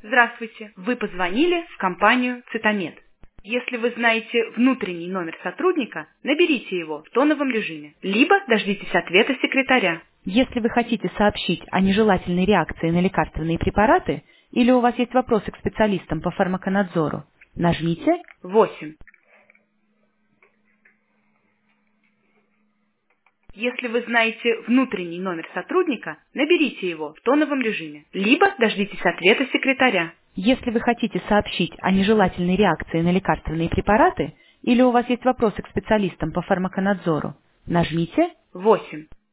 Здравствуйте. Вы позвонили в компанию «Цитамед». Если вы знаете внутренний номер сотрудника, наберите его в тоновом режиме, либо дождитесь ответа секретаря. Если вы хотите сообщить о нежелательной реакции на лекарственные препараты или у вас есть вопросы к специалистам по фармаконадзору, нажмите 8. Если вы знаете внутренний номер сотрудника, наберите его в тоновом режиме, либо дождитесь ответа секретаря. Если вы хотите сообщить о нежелательной реакции на лекарственные препараты или у вас есть вопросы к специалистам по фармаконадзору, нажмите 8.